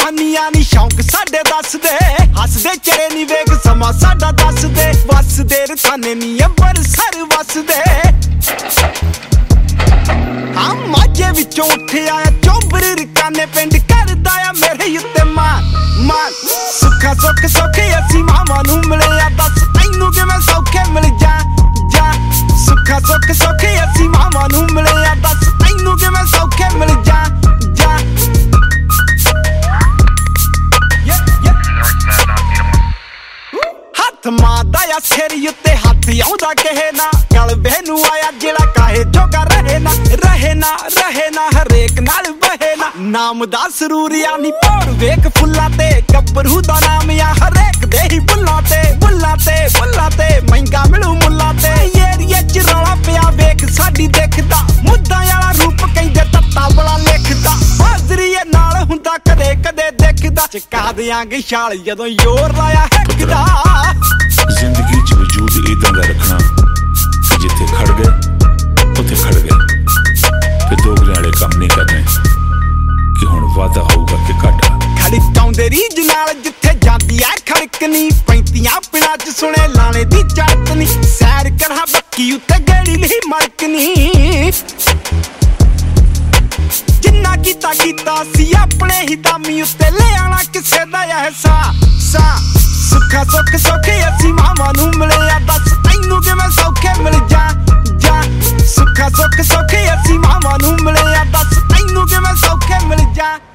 ਜਵਾਨੀਆਂ ਨੀ ਸ਼ੌਂਕ ਸਾਡੇ ਦੱਸਦੇ, ਹੱਸਦੇ ਚਿਹਰੇ ਨੀ ਵੇਖ ਸਮਾਂ ਸਾਡਾ ਦੱਸਦੇ, ਵਸਦੇ ਰਖਾਨੇ ਨੀ ਅੰਬਰਸਰ ਵਸਦੇ। ਹਾਂ ਮਾਝੇ ਵਿੱਚੋਂ ਉੱਠਿਆ ਚੋਬਰ ਰਕਾਨੇ ਪਿੰਡ ਕਰਦਾ ਆ ਮੇਰੇ ਉੱਤੇ ਮਾਨ ਮਾਨ। ਸੁੱਖਾ ਸੁੱਖ ਸੌਖੇ ਅਸੀਂ ਮਾਵਾਂ ਨੂੰ ਮਿਲੇ ਆ, ਦੱਸ ਤੈਨੂੰ ਕਿਵੇਂ ਸੌਖੇ ਮਿਲ ਜਾ ਜਾ। ਸੁੱਖਾ ਸੁੱਖ ਸੌਖੇ ਅਸੀਂ ਮਾਵਾਂ ਨੂੰ ਮਿਲੇ ਆ, ਦੱਸ ਤੈਨੂੰ ਕਿਵੇਂ ਸੌਖੇ ਮਿਲ ਜਾ ਜਾ। ਹੱਥ ਮਾਰਦਾ ਆ ਸਿਰ ਉੱਤੇ ਹੱਥ ਆਉਂਦਾ ਕਹੇ ਨਾ, ਗਲਬੇ ਨੂੰ ਆਇਆ ਜਿਹੜਾ ਕਾਹੇ ਜੋਗਾ ਰਹੇ ਨਾ ਰਹੇ ਨਾ ਰਹੇ ਨਾ, ਹਰੇਕ ਨਾਲ ਬਹੇ ਨਾ। ਨਾਮ ਦਾ ਸਰੂਰੀਆ ਨੀ ਪੌੜ ਵੇਖ ਫੁੱਲਾਂ ਤੇ, ਗੱਭਰੂ ਦਾ ਨਾਮ ਆ ਹਰੇਕ ਦੇ ਹੀ ਬੁੱਲਾਂ ਤੇ ਬੁੱਲਾਂ ਤੇ ਬੁੱਲਾਂ ਤੇ, ਮਹਿੰਗਾ ਮਿਲੂ ਮੁੱਲਾਂ ਤੇ। ਏਰੀਏ ਚ ਰੌਲਾ ਪਿਆ ਵੇਖ ਸਾਡੀ ਦੇਖਦਾ, ਮੁੱਦਾ ਵਾਲਾ ਰੂਪ ਕਹਿੰਦੇ ਤੱਤਾ ਬੜਾ ਲਿਖਦਾ। ਹਾਜ਼ਰੀਏ ਨਾਲ ਹੁੰਦਾ ਕਦੇ ਕਦੇ ਦੇਖਦਾ, ਚਕਾ ਦਿਆਂਗੇ ਛਾਲ ਜਦੋਂ ਯੋਰ ਲਾਇਆ ਹੈਕਦਾ। ਜ਼ਿੰਦਗੀ 'ਚ ਵਜੂਦ ਇਦਾਂ ਦਾ ਰੱਖਣਾ ਕਿ ਜਿੱਥੇ ਖੜ ਗਏ ਉੱਥੇ ਖੜ ਗਏ, ਤੇ ਦੋਗਲੇ ਵਾਲੇ ਕੰਮ ਨਹੀਂ ਕਰਨੇ ਕਿ ਹੁਣ ਵਾਦਾ ਹੋਊਗਾ ਕਿ ਘਾਟਾ। ਖੜਕਾਉਂਦੇ ਰੀਝ ਨਾਲ ਜਿੱਥੇ ਜਾਂਦੀ ਐ ਖੜਕਣੀ, 35 ਪਿੰਡਾਂ 'ਚ ਸੁਣੇ ਲਾਣੇ ਦੀ ਚੜਤਨੀ। ਸੈਰ ਕਰਾਂ ਬੱਕੀ ਉੱਤੇ ਗੇੜੀ ਨਹੀਂ ਮੜਕਣੀ, ਜਿੰਨਾ ਕੀਤਾ ਸੀ ਆਪਣੇ ਹੀ ਦਾਮੀ ਉੱਤੇ ਲੈ ਆਣਾ ਕਿਸੇ ਦਾ ਅਹਿਸਾਸ। ਸੁੱਖਾ ਸੁੱਖ ਸੌਖੇ ਅਸੀਂ ਮਾਵਾਂ ਨੂੰ ਮਿਲੇ ਆ, ਦੱਸ ਤੈਨੂੰ ਕਿਵੇਂ ਸੌਖੇ ਮਿਲ ਜਾ ਜਾ। ਸੁੱਖਾ ਸੁੱਖ ਸੌਖੇ ਅਸੀਂ ਮਾਵਾਂ ਨੂੰ ਮਿਲੇ ਆ, ਦੱਸ ਤੈਨੂੰ ਕਿਵੇਂ ਸੌਖੇ ਮਿਲ ਜਾ।